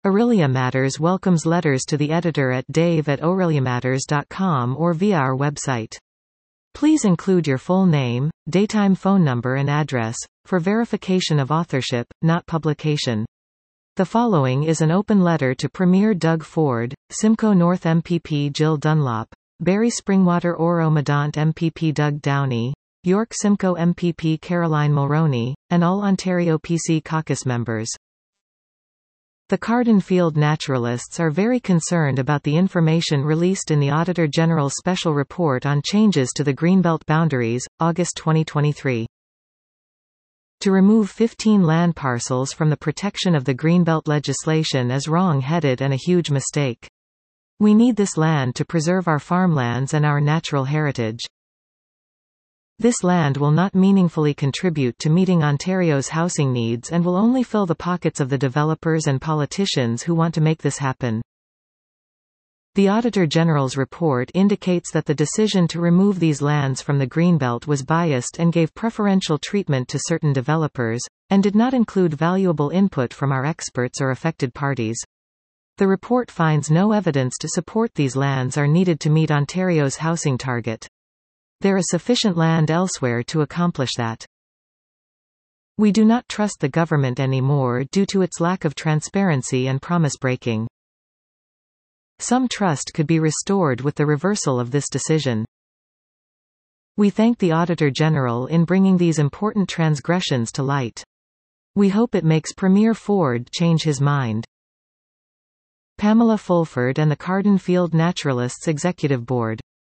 Aurelia Matters welcomes letters to the editor at dave@aureliamatters.com or via our website. Please include your full name, daytime phone number and address, for verification of authorship, not publication. The following is an open letter to Premier Doug Ford, Simcoe North MPP Jill Dunlop, Barry Springwater Oro Medont MPP Doug Downey, York Simcoe MPP Caroline Mulroney, and all Ontario PC caucus members. The Carden Field naturalists are very concerned about the information released in the Auditor General's Special Report on Changes to the Greenbelt Boundaries, August 2023. To remove 15 land parcels from the protection of the Greenbelt legislation is wrong-headed and a huge mistake. We need this land to preserve our farmlands and our natural heritage. This land will not meaningfully contribute to meeting Ontario's housing needs and will only fill the pockets of the developers and politicians who want to make this happen. The Auditor General's report indicates that the decision to remove these lands from the Greenbelt was biased and gave preferential treatment to certain developers, and did not include valuable input from our experts or affected parties. The report finds no evidence to support these lands are needed to meet Ontario's housing target. There is sufficient land elsewhere to accomplish that. We do not trust the government anymore due to its lack of transparency and promise-breaking. Some trust could be restored with the reversal of this decision. We thank the Auditor General in bringing these important transgressions to light. We hope it makes Premier Ford change his mind. Pamela Fulford and the Carden Field Naturalists Executive Board.